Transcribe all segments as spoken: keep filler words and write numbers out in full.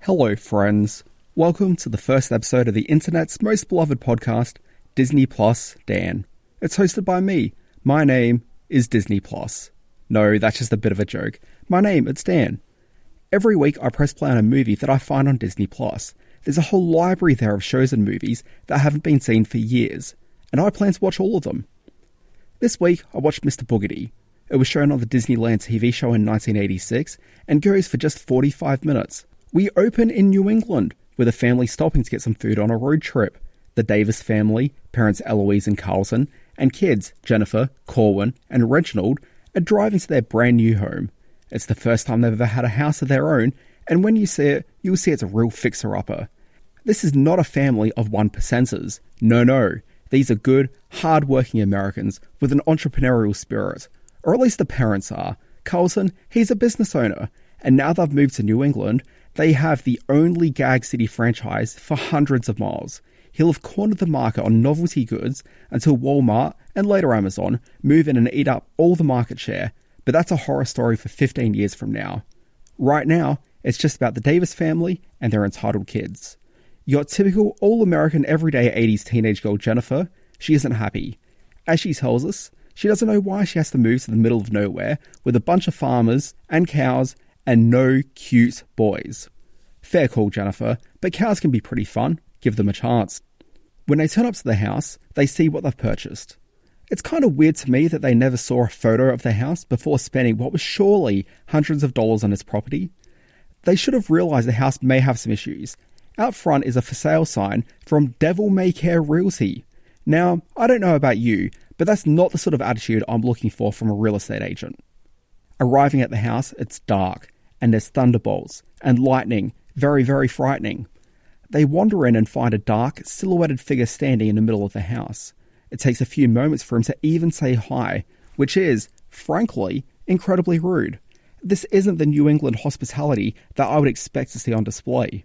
Hello, friends. Welcome to the first episode of the internet's most beloved podcast, Disney Plus Dan. It's hosted by me. My name is Disney Plus. No, that's just a bit of a joke. My name, it's Dan. Every week I press play on a movie that I find on Disney Plus. There's a whole library there of shows and movies that haven't been seen for years, and I plan to watch all of them. This week I watched Mister Boogedy. It was shown on the Disneyland T V show in nineteen eighty-six and goes for just forty-five minutes. We open in New England, with a family stopping to get some food on a road trip. The Davis family, parents Eloise and Carlton, and kids Jennifer, Corwin, and Reginald are driving to their brand new home. It's the first time they've ever had a house of their own, and when you see it, you'll see it's a real fixer-upper. This is not a family of one percenters. No, no. These are good, hard-working Americans with an entrepreneurial spirit. Or at least the parents are. Carlton, he's a business owner, and now they've moved to New England, they have the only Gag City franchise for hundreds of miles. He'll have cornered the market on novelty goods until Walmart, and later Amazon, move in and eat up all the market share, but that's a horror story for fifteen years from now. Right now, it's just about the Davis family and their entitled kids. You got typical all-American everyday eighties teenage girl Jennifer. She isn't happy. As she tells us, she doesn't know why she has to move to the middle of nowhere with a bunch of farmers and cows and no cute boys. Fair call, Jennifer, but cows can be pretty fun. Give them a chance. When they turn up to the house, they see what they've purchased. It's kind of weird to me that they never saw a photo of the house before spending what was surely hundreds of dollars on its property. They should have realised the house may have some issues. Out front is a for sale sign from Devil May Care Realty. Now, I don't know about you, but that's not the sort of attitude I'm looking for from a real estate agent. Arriving at the house, it's dark, and there's thunderbolts, and lightning, very, very frightening. They wander in and find a dark, silhouetted figure standing in the middle of the house. It takes a few moments for him to even say hi, which is, frankly, incredibly rude. This isn't the New England hospitality that I would expect to see on display.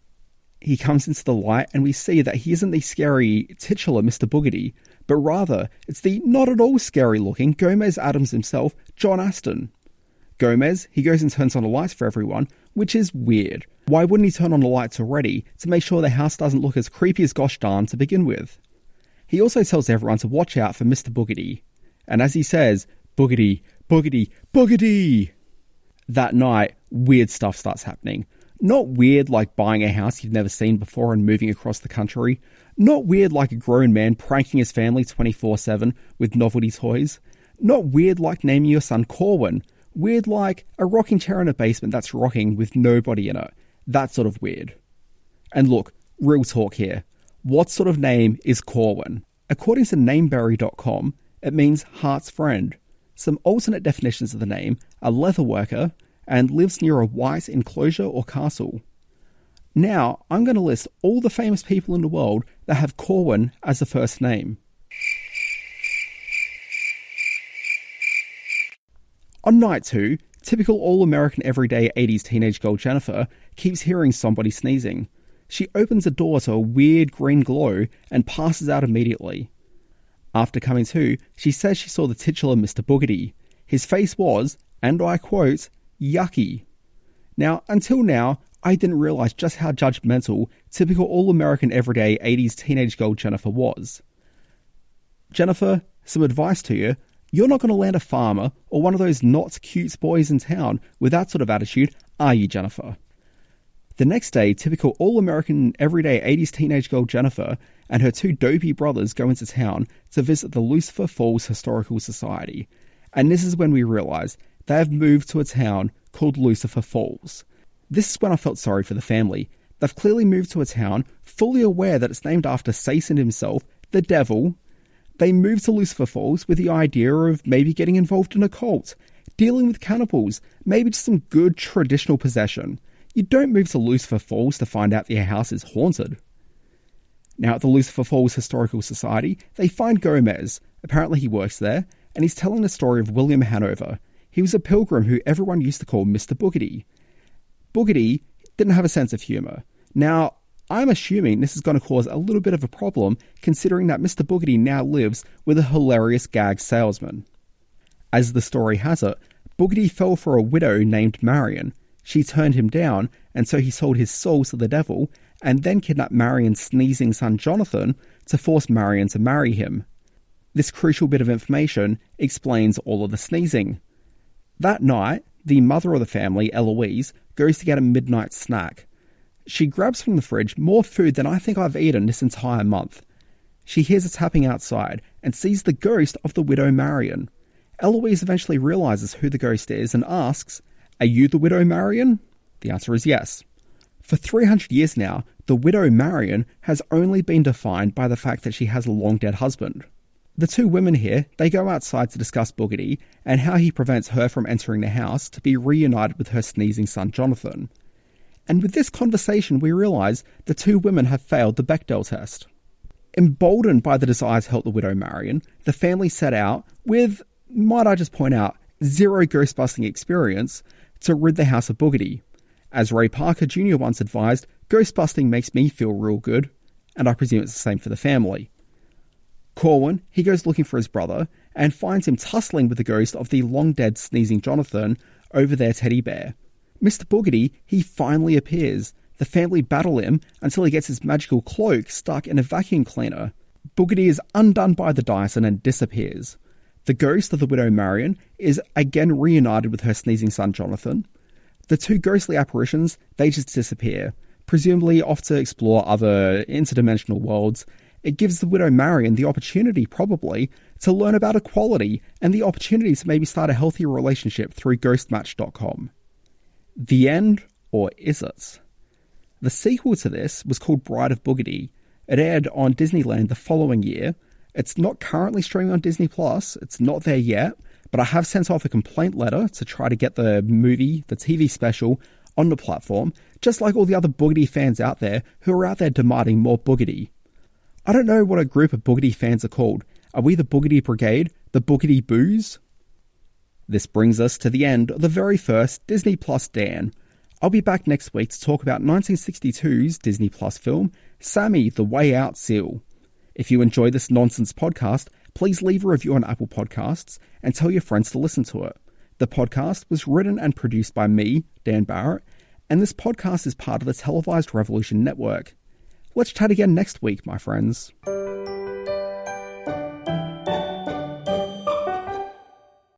He comes into the light and we see that he isn't the scary titular Mister Boogedy, but rather it's the not at all scary looking Gomez Addams himself, John Astin. Gomez, he goes and turns on the lights for everyone, which is weird. Why wouldn't he turn on the lights already to make sure the house doesn't look as creepy as gosh darn to begin with? He also tells everyone to watch out for Mister Boogedy. And as he says, Boogedy, Boogedy, Boogedy! That night, weird stuff starts happening. Not weird like buying a house you've never seen before and moving across the country. Not weird like a grown man pranking his family twenty-four seven with novelty toys. Not weird like naming your son Corwin. Weird like a rocking chair in a basement that's rocking with nobody in it. That sort of weird. And look, real talk here. What sort of name is Corwin? According to nameberry dot com, it means heart's friend. Some alternate definitions of the name are leather worker and lives near a white enclosure or castle. Now, I'm going to list all the famous people in the world that have Corwin as a first name. On night two, typical all-American everyday eighties teenage girl Jennifer keeps hearing somebody sneezing. She opens the door to a weird green glow and passes out immediately. After coming to, she says she saw the titular Mister Boogedy. His face was, and I quote, yucky. Now, until now, I didn't realise just how judgmental typical all-American everyday eighties teenage girl Jennifer was. Jennifer, some advice to you. You're not going to land a farmer or one of those not cute boys in town with that sort of attitude, are you, Jennifer? The next day, typical all-American everyday eighties teenage girl Jennifer and her two dopey brothers go into town to visit the Lucifer Falls Historical Society. And this is when we realise they have moved to a town called Lucifer Falls. This is when I felt sorry for the family. They've clearly moved to a town fully aware that it's named after Satan himself, the devil. They moved to Lucifer Falls with the idea of maybe getting involved in a cult, dealing with cannibals, maybe just some good traditional possession. You don't move to Lucifer Falls to find out that your house is haunted. Now at the Lucifer Falls Historical Society, they find Gomez. Apparently he works there, and he's telling the story of William Hanover. He was a pilgrim who everyone used to call Mister Boogedy. Boogedy didn't have a sense of humour. Now, I'm assuming this is going to cause a little bit of a problem, considering that Mister Boogedy now lives with a hilarious gag salesman. As the story has it, Boogedy fell for a widow named Marion. she turned him down, and so he sold his soul to the devil, and then kidnapped Marion's sneezing son Jonathan to force Marion to marry him. This crucial bit of information explains all of the sneezing. That night, the mother of the family, Eloise, goes to get a midnight snack. She grabs from the fridge more food than I think I've eaten this entire month. She hears a tapping outside and sees the ghost of the widow Marion. Eloise eventually realizes who the ghost is and asks, "Are you the widow Marion?" The answer is yes. For three hundred years now, the widow Marion has only been defined by the fact that she has a long-dead husband. The two women here, they go outside to discuss Boogedy and how he prevents her from entering the house to be reunited with her sneezing son Jonathan. And with this conversation, we realise the two women have failed the Bechdel test. Emboldened by the desire to help the widow Marion, the family set out with, might I just point out, zero ghost-busting experience to rid the house of Boogedy. As Ray Parker Junior once advised, ghost-busting makes me feel real good, and I presume it's the same for the family. Corwin, he goes looking for his brother and finds him tussling with the ghost of the long-dead sneezing Jonathan over their teddy bear. Mister Boogedy, he finally appears. The family battle him until he gets his magical cloak stuck in a vacuum cleaner. Boogedy is undone by the Dyson and disappears. The ghost of the widow Marion is again reunited with her sneezing son Jonathan. The two ghostly apparitions, they just disappear, presumably off to explore other interdimensional worlds. It gives the widow Marion the opportunity, probably, to learn about equality and the opportunity to maybe start a healthy relationship through ghost match dot com. The end, or is it? The sequel to this was called Bride of Boogedy. It aired on Disneyland the following year. It's not currently streaming on Disney Plus, it's not there yet, but I have sent off a complaint letter to try to get the movie, the T V special, on the platform, just like all the other Boogedy fans out there who are out there demanding more Boogedy. I don't know what a group of Boogedy fans are called. Are we the Boogedy Brigade? The Boogedy Boos? This brings us to the end of the very first Disney Plus Dan. I'll be back next week to talk about nineteen sixty-two's Disney Plus film, Sammy the Way Out Seal. If you enjoy this nonsense podcast, please leave a review on Apple Podcasts and tell your friends to listen to it. The podcast was written and produced by me, Dan Barrett, and this podcast is part of the Televised Revolution Network. Let's chat again next week, my friends.